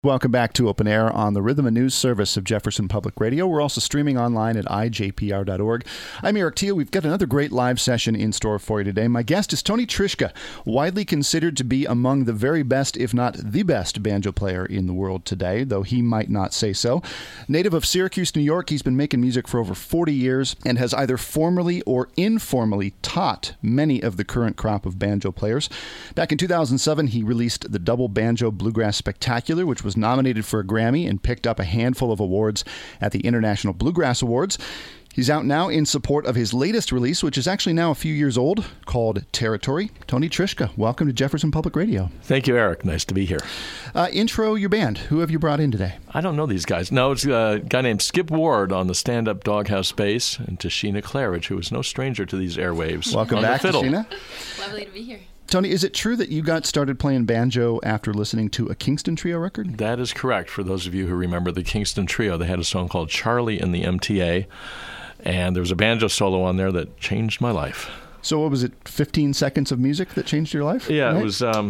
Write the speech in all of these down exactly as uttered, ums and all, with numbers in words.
Welcome back to Open Air on the Rhythm and News service of Jefferson Public Radio. We're also streaming online at I J P R dot org. I'm Eric Teal. We've got another great live session in store for you today. My guest is Tony Trischka, widely considered to be among the very best, if not the best, banjo player in the world today, though he might not say so. Native of Syracuse, New York, he's been making music for over forty years and has either formally or informally taught many of the current crop of banjo players. Back in two thousand seven, he released the Double Banjo Bluegrass Spectacular, which was nominated for a Grammy and picked up a handful of awards at the International Bluegrass Awards. He's out now in support of his latest release, which is actually now a few years old, called Territory. Tony Trischka, welcome to Jefferson Public Radio. Thank you, Eric. Nice to be here. Uh, intro your band. Who have you brought in today? I don't know these guys. No, it's a guy named Skip Ward on the stand-up Doghouse bass, and Tashina Claridge, who is no stranger to these airwaves. Welcome on back, the fiddle. Tashina. Lovely to be here. Tony, is it true that you got started playing banjo after listening to a Kingston Trio record? That is correct. For those of you who remember the Kingston Trio, they had a song called Charlie in the M T A, and there was a banjo solo on there that changed my life. So what was it, fifteen seconds of music that changed your life? Yeah, right? It was um,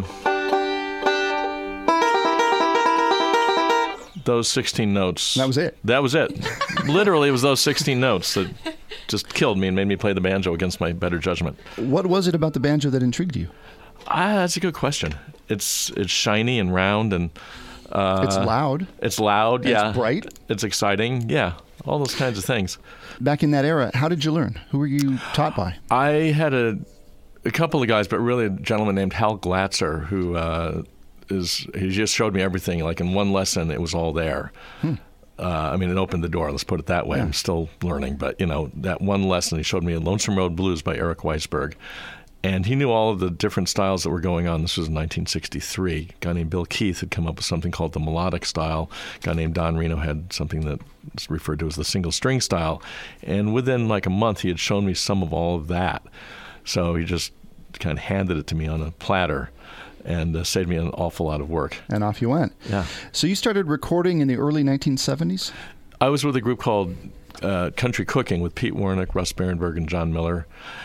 those sixteen notes. That was it? That was it. Literally, it was those sixteen notes that just killed me and made me play the banjo against my better judgment. What was it about the banjo that intrigued you? Ah, that's a good question. It's it's shiny and round and uh, it's loud. It's loud, yeah. It's bright. It's exciting, yeah. All those kinds of things. Back in that era, how did you learn? Who were you taught by? I had a a couple of guys, but really a gentleman named Hal Glatzer, who uh, is he just showed me everything. Like in one lesson, it was all there. Hmm. Uh, I mean, it opened the door. Let's put it that way. Yeah. I'm still learning, but you know, that one lesson he showed me, Lonesome Road Blues by Eric Weisberg. And he knew all of the different styles that were going on. This was in nineteen sixty-three. A guy named Bill Keith had come up with something called the melodic style. A guy named Don Reno had something that was referred to as the single string style. And within like a month, he had shown me some of all of that. So he just kind of handed it to me on a platter and uh, saved me an awful lot of work. And off you went. Yeah. So you started recording in the early nineteen seventies? I was with a group called uh, Country Cooking with Pete Warnick, Russ Barenberg, and John Miller.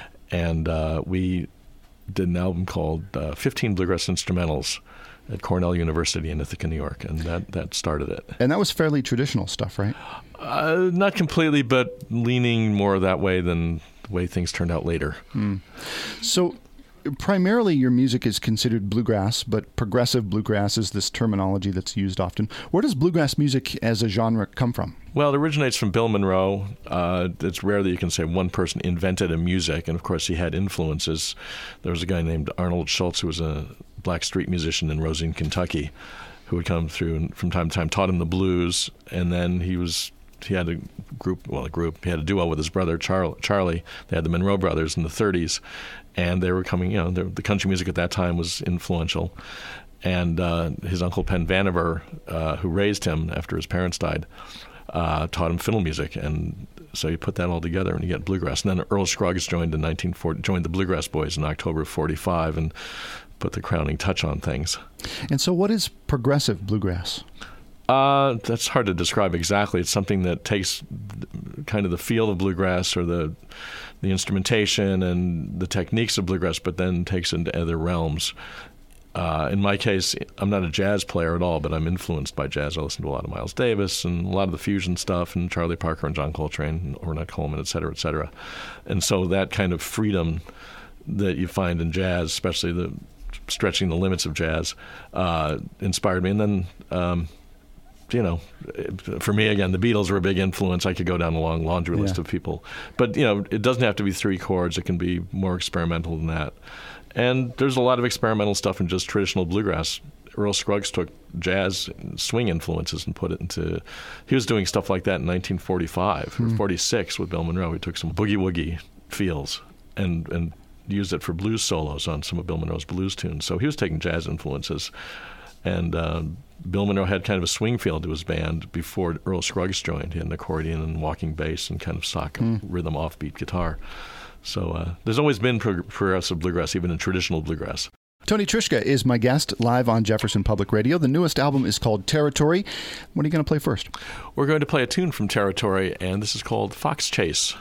And uh, we did an album called uh, fifteen Bluegrass Instrumentals at Cornell University in Ithaca, New York, and that, that started it. And that was fairly traditional stuff, right? Uh, not completely, but leaning more that way than the way things turned out later. Mm. So primarily your music is considered bluegrass, but progressive bluegrass is this terminology that's used often. Where does bluegrass music as a genre come from? Well, it originates from Bill Monroe. Uh, it's rare that you can say one person invented a music, and of course he had influences. There was a guy named Arnold Schultz who was a black street musician in Rosine, Kentucky, who would come through and from time to time taught him the blues, and then he was he had a group, well, a group, he had a duo with his brother, Char- Charlie. They had the Monroe Brothers in the thirties, and they were coming, you know, the country music at that time was influential. And uh, his uncle Penn Vaniver, uh, who raised him after his parents died, uh, taught him fiddle music. And so you put that all together and you get bluegrass. And then Earl Scruggs joined in nineteen forty, joined the Bluegrass Boys in October of forty-five and put the crowning touch on things. And so what is progressive bluegrass? Uh, that's hard to describe exactly. It's something that takes kind of the feel of bluegrass or the the instrumentation and the techniques of bluegrass, but then takes it into other realms. Uh, in my case, I'm not a jazz player at all, but I'm influenced by jazz. I listen to a lot of Miles Davis and a lot of the fusion stuff and Charlie Parker and John Coltrane and Ornette Coleman, et cetera, et cetera. And so that kind of freedom that you find in jazz, especially the stretching the limits of jazz, uh, inspired me. And then um, you know, for me, again, the Beatles were a big influence. I could go down a long laundry list yeah. of people. But, you know, it doesn't have to be three chords. It can be more experimental than that. And there's a lot of experimental stuff in just traditional bluegrass. Earl Scruggs took jazz swing influences and put it into, he was doing stuff like that in nineteen forty-five mm. or forty-six with Bill Monroe. He took some boogie-woogie feels and, and used it for blues solos on some of Bill Monroe's blues tunes. So he was taking jazz influences. And uh, Bill Monroe had kind of a swing feel to his band before Earl Scruggs joined. He had an accordion and walking bass and kind of sock mm. rhythm offbeat guitar. So uh, there's always been pro- progressive bluegrass, even in traditional bluegrass. Tony Trischka is my guest live on Jefferson Public Radio. The newest album is called Territory. What are you going to play first? We're going to play a tune from Territory, and this is called Fox Chase.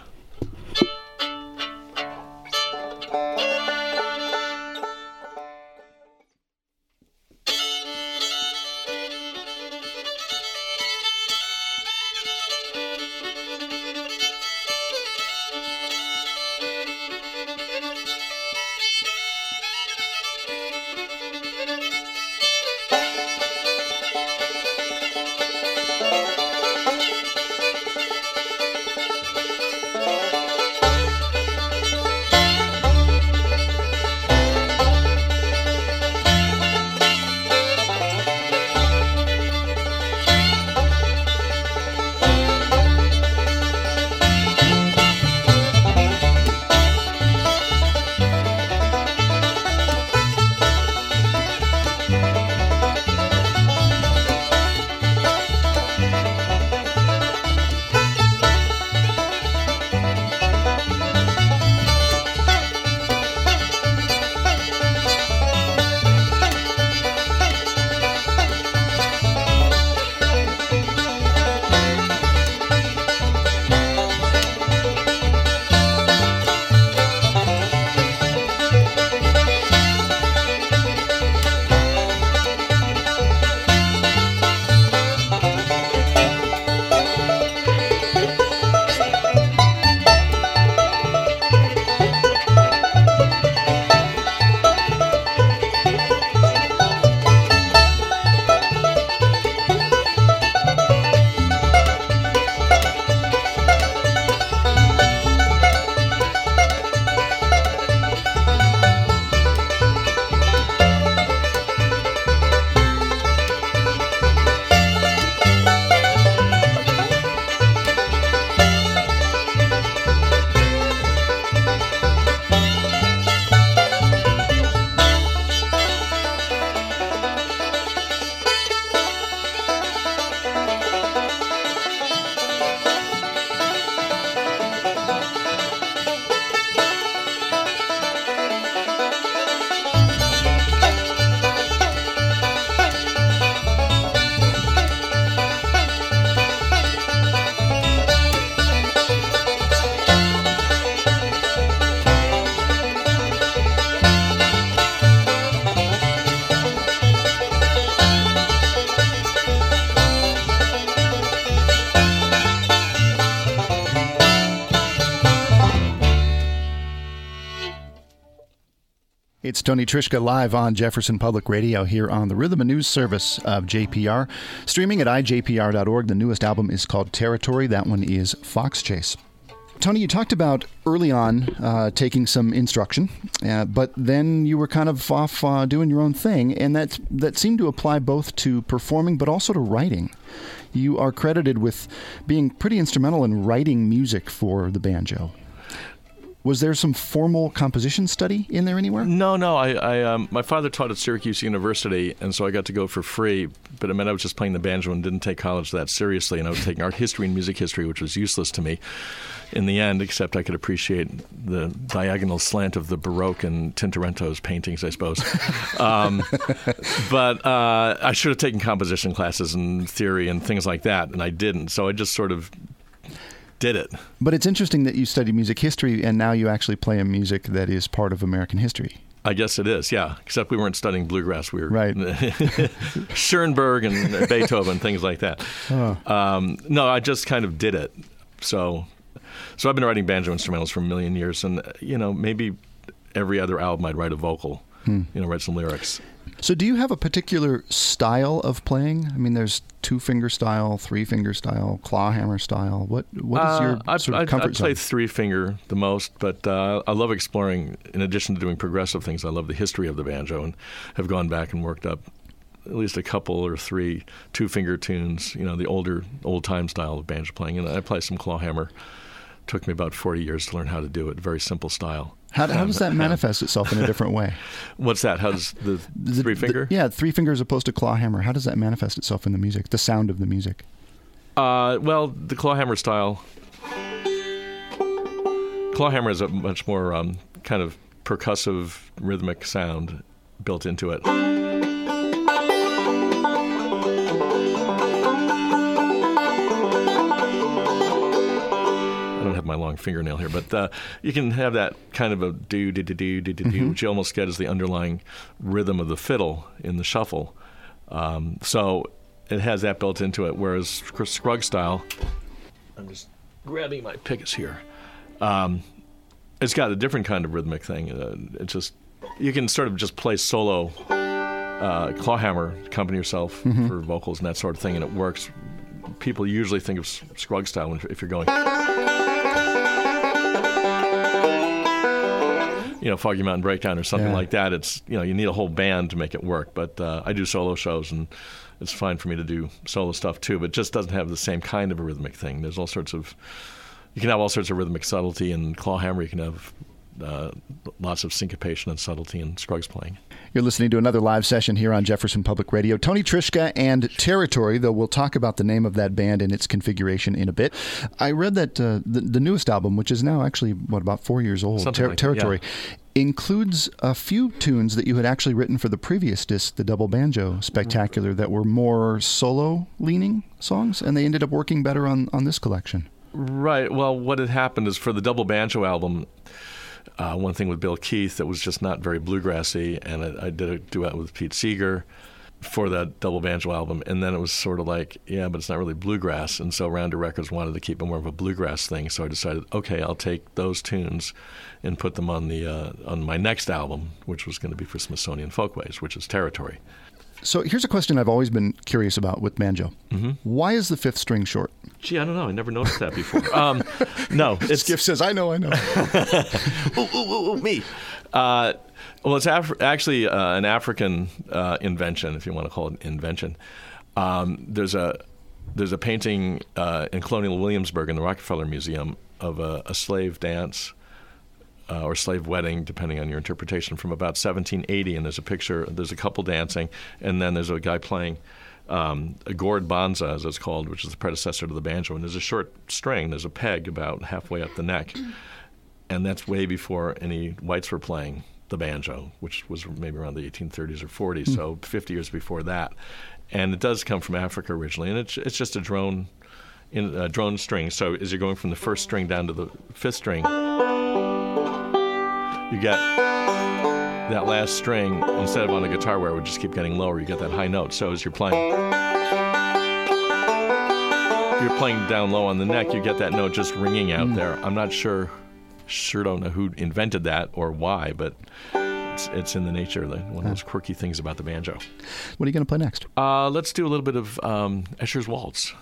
It's Tony Trischka live on Jefferson Public Radio here on the Rhythm and News Service of J P R. Streaming at I J P R dot org. The newest album is called Territory. That one is Fox Chase. Tony, you talked about early on uh, taking some instruction, uh, but then you were kind of off uh, doing your own thing, and that that seemed to apply both to performing but also to writing. You are credited with being pretty instrumental in writing music for the banjo. Was there some formal composition study in there anywhere? No, no. I, I um, my father taught at Syracuse University, and so I got to go for free. But it meant I was just playing the banjo and didn't take college that seriously. And I was taking art history and music history, which was useless to me in the end, except I could appreciate the diagonal slant of the Baroque and Tintoretto's paintings, I suppose. um, but uh, I should have taken composition classes and theory and things like that, and I didn't. So I just sort of did it. But it's interesting that you study music history and now you actually play a music that is part of American history. I guess it is, yeah. Except we weren't studying bluegrass. We were right. Schoenberg and Beethoven, things like that. Oh. Um, no, I just kind of did it. So, so I've been writing banjo instrumentals for a million years, and you know, maybe every other album I'd write a vocal, hmm. you know, write some lyrics. So do you have a particular style of playing? I mean, there's two-finger style, three-finger style, clawhammer style. What What is your uh, sort of I, comfort I zone? I play three-finger the most, but uh, I love exploring, in addition to doing progressive things, I love the history of the banjo and have gone back and worked up at least a couple or three two-finger tunes, you know, the older, old-time style of banjo playing. And I play some clawhammer. It took me about forty years to learn how to do it. Very simple style. How, how does that manifest itself in a different way? What's that? How does the, the three finger? The, yeah, three finger as opposed to clawhammer. How does that manifest itself in the music, the sound of the music? Uh, well, the clawhammer style. Clawhammer is a much more um, kind of percussive, rhythmic sound built into it. My long fingernail here, but uh, you can have that kind of a do do do do do do do, which you almost get as the underlying rhythm of the fiddle in the shuffle. Um, so it has that built into it. Whereas Scruggs style, I'm just grabbing my pickus here. Um, it's got a different kind of rhythmic thing. Uh, it's just you can sort of just play solo uh, clawhammer, accompany yourself mm-hmm. for vocals and that sort of thing, and it works. People usually think of Scruggs style if you're going. You know, Foggy Mountain Breakdown or something yeah. like that. It's, you know, you need a whole band to make it work. But uh, I do solo shows, and it's fine for me to do solo stuff too. But it just doesn't have the same kind of a rhythmic thing. There's all sorts of, you can have all sorts of rhythmic subtlety in clawhammer. You can have uh, lots of syncopation and subtlety in Scruggs playing. You're listening to another live session here on Jefferson Public Radio. Tony Trischka and Territory, though we'll talk about the name of that band and its configuration in a bit. I read that uh, the, the newest album, which is now actually, what, about four years old, Ter- like Territory, that, yeah. includes a few tunes that you had actually written for the previous disc, the Double Banjo Spectacular, that were more solo-leaning songs, and they ended up working better on, on this collection. Right. Well, what had happened is for the Double Banjo album, Uh, one thing with Bill Keith that was just not very bluegrassy, and I, I did a duet with Pete Seeger for that Double Banjo album, and then it was sort of like, yeah, but it's not really bluegrass, and so Rounder Records wanted to keep it more of a bluegrass thing, so I decided, okay, I'll take those tunes and put them on the uh, on my next album, which was going to be for Smithsonian Folkways, which is Territory. So here's a question I've always been curious about with banjo. Mm-hmm. Why is the fifth string short? Gee, I don't know. I never noticed that before. Um, no. It's, Skiff says, I know, I know. ooh, ooh, ooh, ooh, me. Uh, well, it's Af- actually uh, an African uh, invention, if you want to call it invention. Um, there's a there's a painting uh, in Colonial Williamsburg in the Rockefeller Museum of a, a slave dance Uh, or slave wedding, depending on your interpretation, from about seventeen eighty. And there's a picture, there's a couple dancing, and then there's a guy playing um, a gourd banza, as it's called, which is the predecessor to the banjo. And there's a short string, there's a peg about halfway up the neck. And that's way before any whites were playing the banjo, which was maybe around the eighteen thirties or forties, mm. so fifty years before that. And it does come from Africa originally, and it's, it's just a drone, in, a drone string. So as you're going from the first string down to the fifth string, you get that last string, instead of on a guitar where it would just keep getting lower, you get that high note. So as you're playing, you're playing down low on the neck, you get that note just ringing out mm. there. I'm not sure, sure don't know who invented that or why, but it's, it's in the nature, like one of those quirky things about the banjo. What are you going to play next? Uh, let's do a little bit of um, Escher's Waltz.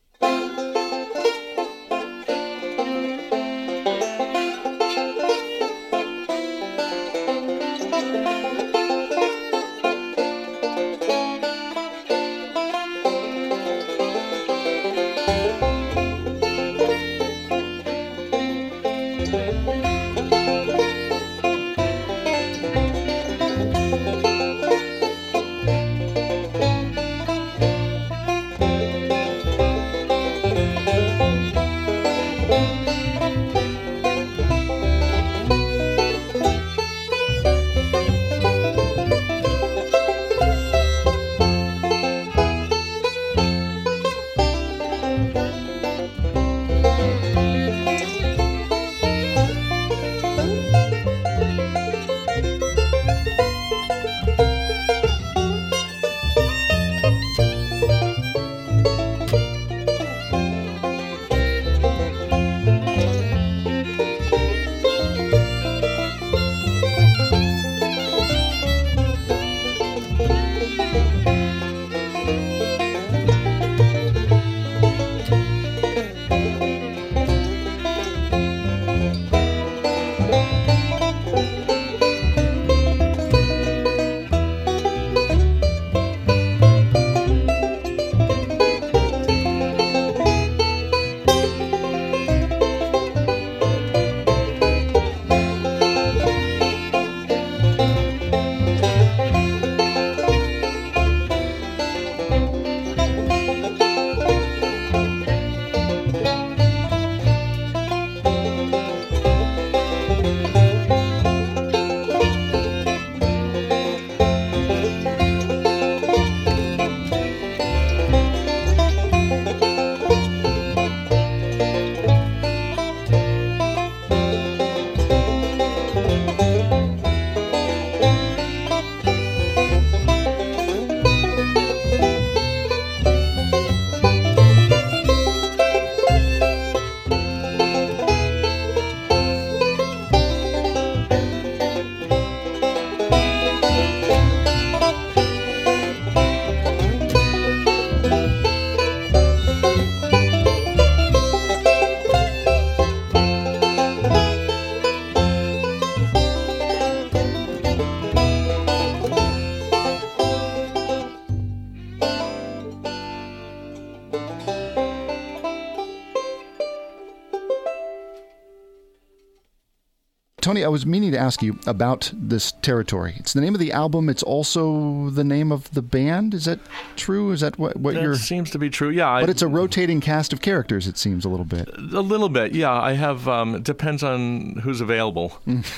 Tony, I was meaning to ask you about this Territory. It's the name of the album. It's also the name of the band. Is that true? Is that what, what that you're... seems to be true, yeah. But I, it's a rotating cast of characters, it seems, a little bit. A little bit, yeah. I have, um, it depends on who's available.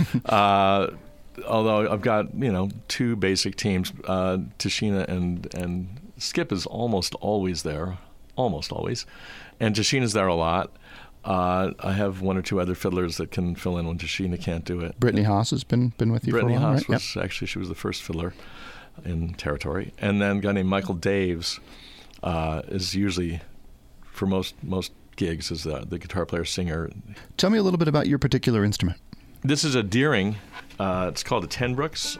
uh, although I've got, you know, two basic teams. Uh, Tashina and, and Skip is almost always there. Almost always. And Tashina's there a lot. Uh, I have one or two other fiddlers that can fill in when Tashina can't do it. Brittany Haas has been been with you Brittany for a while, Haas right? was yep. actually, she was the first fiddler in Territory. And then a guy named Michael Daves uh, is usually, for most most gigs, is the, the guitar player singer. Tell me a little bit about your particular instrument. This is a Deering. Uh, it's called a Ten Brooks.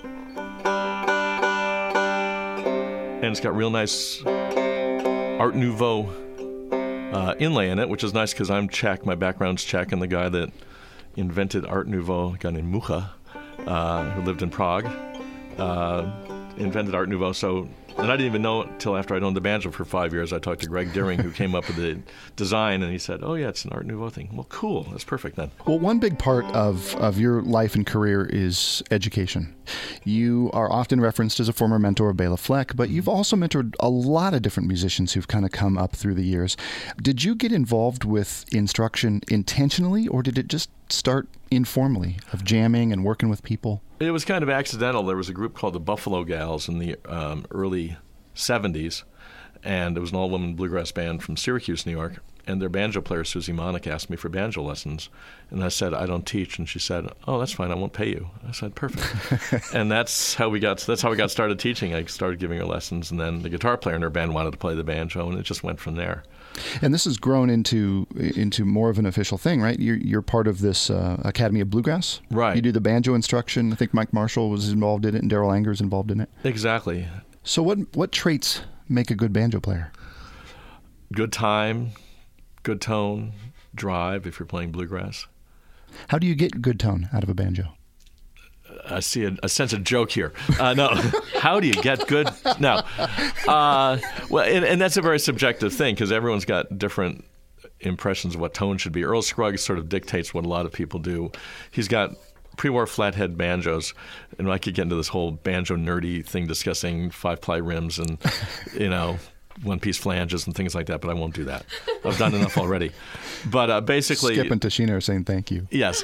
And it's got real nice Art Nouveau Uh, inlay in it, which is nice because I'm Czech, my background's Czech, and the guy that invented Art Nouveau, a guy named Mucha, uh, who lived in Prague, uh, invented Art Nouveau. So, and I didn't even know it until after I'd owned the banjo for five years. I talked to Greg Deering, who came up with the design, and he said, oh yeah, it's an Art Nouveau thing. Well, cool, that's perfect then. Well, one big part of, of your life and career is education. You are often referenced as a former mentor of Bela Fleck, but you've also mentored a lot of different musicians who've kind of come up through the years. Did you get involved with instruction intentionally, or did it just start informally, of jamming and working with people? It was kind of accidental. There was a group called the Buffalo Gals in the um, early seventies, and it was an all-woman bluegrass band from Syracuse, New York. and their banjo player, Susie Monick, asked me for banjo lessons. And I said, I don't teach. And she said, oh, that's fine. I won't pay you. I said, perfect. And that's how we got that's how we got started teaching. I started giving her lessons, and then the guitar player in her band wanted to play the banjo, and it just went from there. And this has grown into into more of an official thing, right? You're, you're part of this uh, Academy of Bluegrass. Right. You do the banjo instruction. I think Mike Marshall was involved in it, and Darrell Anger's involved in it. Exactly. So what what traits make a good banjo player? Good time, good tone, drive if you're playing bluegrass. How do you get good tone out of a banjo? I see a, a sense of joke here. Uh, no, how do you get good? No. Uh, well, and, and that's a very subjective thing because everyone's got different impressions of what tone should be. Earl Scruggs sort of dictates what a lot of people do. He's got pre-war flathead banjos, and I could get into this whole banjo nerdy thing discussing five-ply rims and, you know, one-piece flanges and things like that, but I won't do that. I've done enough already. But uh, basically... Skip and Tashina are saying thank you. Yes.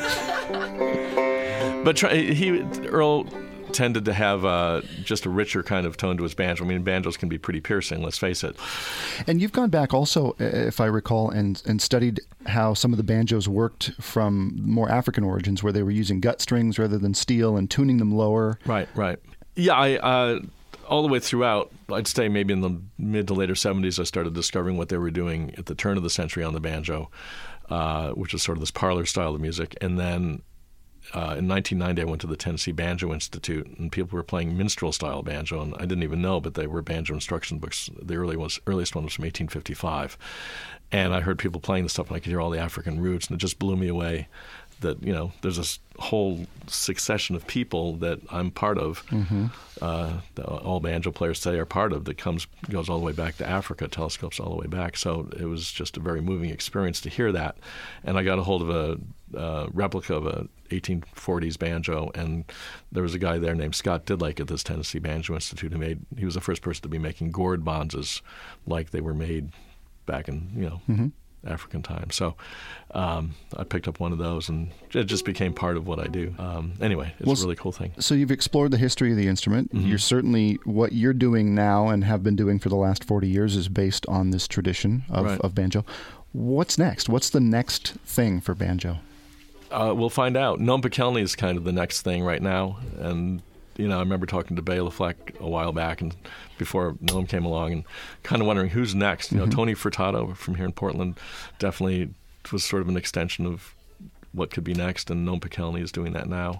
But try, he Earl tended to have uh, just a richer kind of tone to his banjo. I mean, banjos can be pretty piercing, let's face it. And you've gone back also, if I recall, and, and studied how some of the banjos worked from more African origins, where they were using gut strings rather than steel and tuning them lower. Right, right. Yeah, I... Uh, all the way throughout, I'd say maybe in the mid to later seventies, I started discovering what they were doing at the turn of the century on the banjo, uh, which was sort of this parlor style of music. And then uh, in nineteen ninety, I went to the Tennessee Banjo Institute, and people were playing minstrel style banjo, and I didn't even know, but they were banjo instruction books. The early was, earliest one was from eighteen fifty-five. And I heard people playing the stuff, and I could hear all the African roots, and it just blew me away. That, you know, there's this whole succession of people that I'm part of, mm-hmm. uh, that all banjo players say are part of, that comes goes all the way back to Africa, telescopes all the way back. So it was just a very moving experience to hear that. And I got a hold of a uh, replica of a eighteen forties banjo, and there was a guy there named Scott Didlake at this Tennessee Banjo Institute who made, he was the first person to be making gourd bonzes like they were made back in, you know, mm-hmm. African time. So um, I picked up one of those, and it just became part of what I do. Um, anyway, it's well, a really cool thing. So you've explored the history of the instrument. Mm-hmm. You're certainly, what you're doing now and have been doing for the last forty years is based on this tradition of, right. of banjo. What's next? What's the next thing for banjo? Uh, we'll find out. Noam Pikelny is kind of the next thing right now, and you know, I remember talking to Bela Fleck a while back, and before Noam came along, and kind of wondering who's next. You know, mm-hmm. Tony Furtado from here in Portland definitely was sort of an extension of what could be next, and Noam Pikelny is doing that now.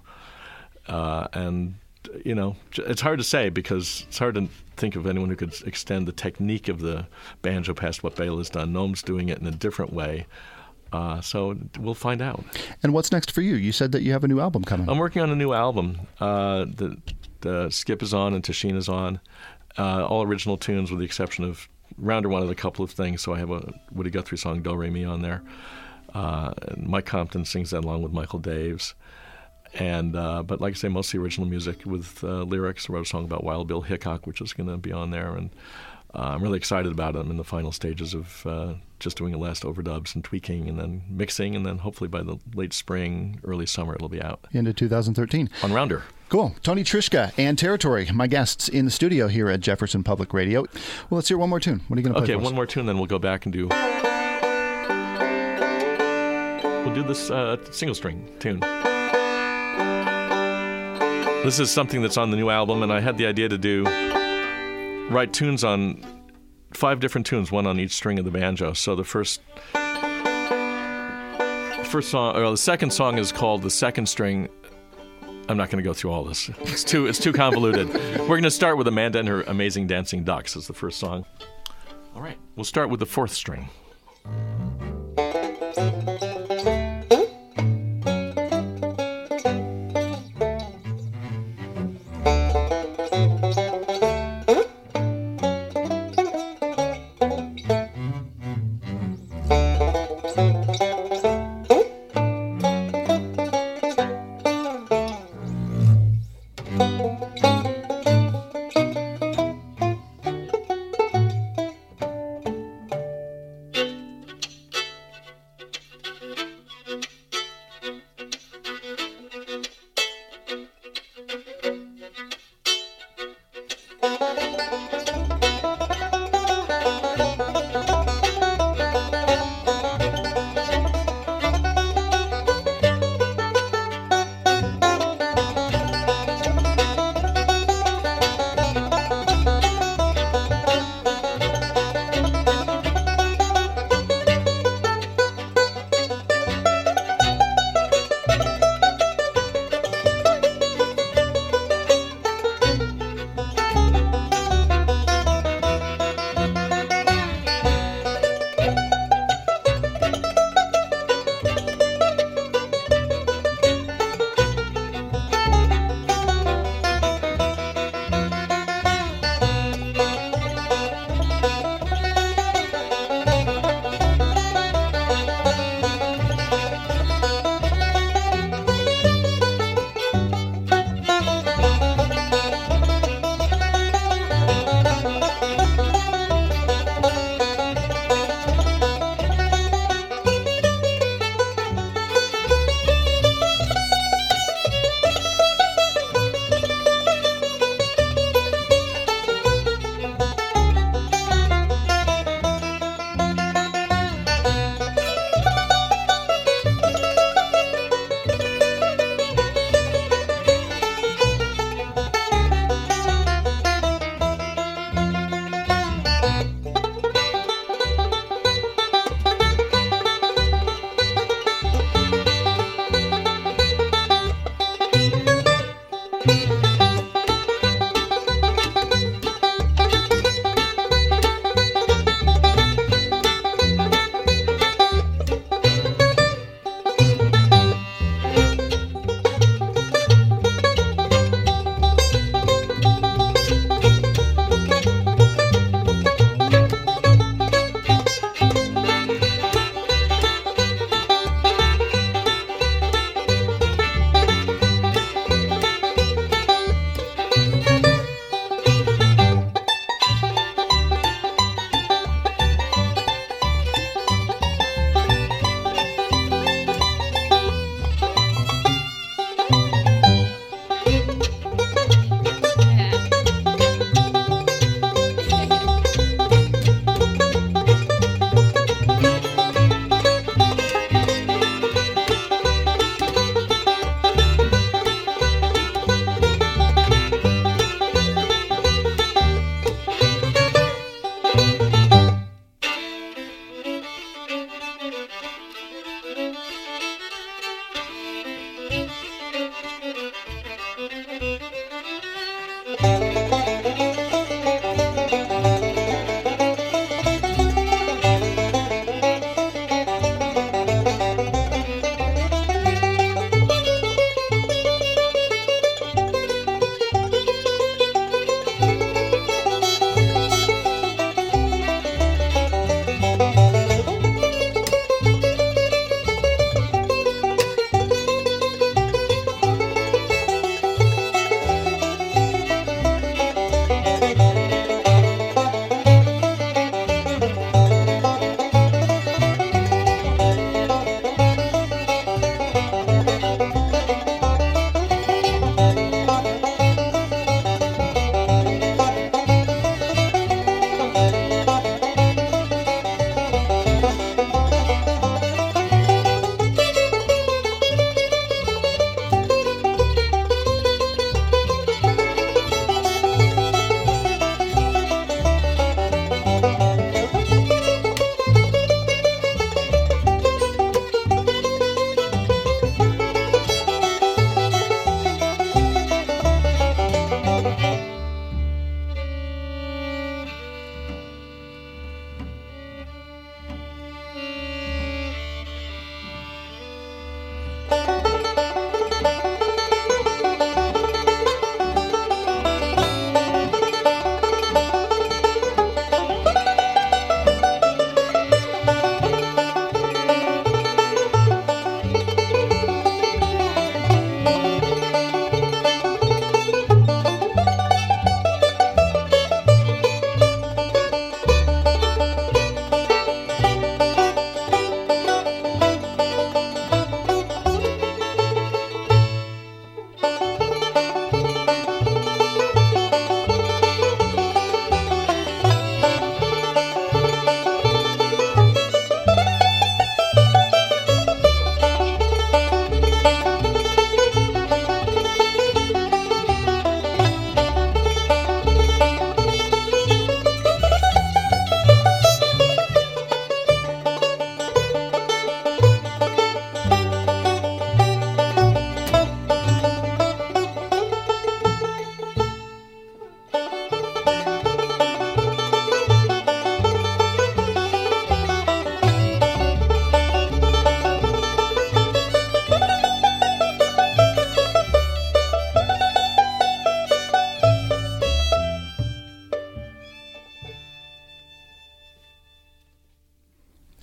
Uh, and you know, it's hard to say because it's hard to think of anyone who could extend the technique of the banjo past what Bela's done. Noam's doing it in a different way. Uh, so we'll find out. And what's next for you? You said that you have a new album coming. I'm working on a new album. Uh, the, the Skip is on and Tashina's on. Uh, all original tunes with the exception of Rounder wanted a couple of things, so I have a Woody Guthrie song, Do Re Mi, on there. Uh, and Mike Compton sings that along with Michael Daves. And uh, but like I say, mostly original music with uh, lyrics. I wrote a song about Wild Bill Hickok, which is going to be on there. And Uh, I'm really excited about it. I'm in the final stages of uh, just doing the last overdubs and tweaking and then mixing, and then hopefully by the late spring, early summer, it'll be out. Into two thousand thirteen. On Rounder. Cool. Tony Trischka and Territory, my guests in the studio here at Jefferson Public Radio. Well, let's hear one more tune. What are you going to play Okay, for one us? more tune, then we'll go back and do... We'll do this uh, single string tune. This is something that's on the new album, and I had the idea to do... write tunes on five different tunes, one on each string of the banjo. So the first, first song, or the second song is called The Second String. I'm not going to go through all this. It's too, it's too convoluted. We're going to start with Amanda and Her Amazing Dancing Ducks as the first song. All right, we'll start with the fourth string.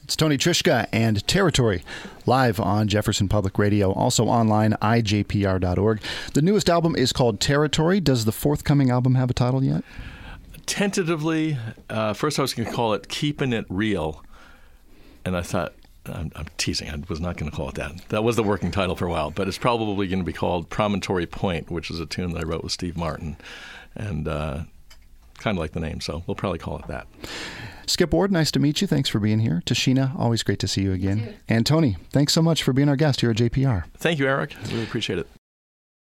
It's Tony Trischka and Territory, live on Jefferson Public Radio, also online, I J P R dot org. The newest album is called Territory. Does the forthcoming album have a title yet? Tentatively, uh, first I was going to call it Keeping It Real, and I thought, I'm, I'm teasing, I was not going to call it that. That was the working title for a while, but it's probably going to be called Promontory Point, which is a tune that I wrote with Steve Martin, and uh, kind of like the name, so we'll probably call it that. Skip Ward, nice to meet you. Thanks for being here. Tashina, always great to see you again. And Tony, thanks so much for being our guest here at J P R. Thank you, Eric. I really appreciate it.